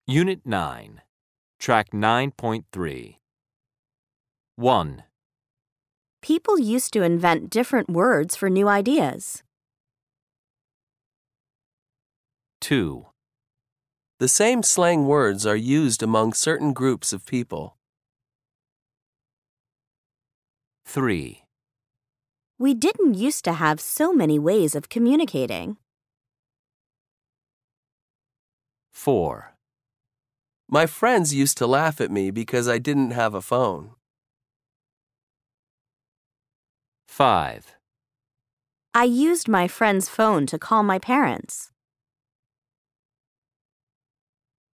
Unit 9, Track 9.3. 1, People used to invent different words for new ideas. 2, The same slang words are used among certain groups of people. 3, We didn't used to have so many ways of communicating. 4, My friends used to laugh at me because I didn't have a phone. 5, I used my friend's phone to call my parents.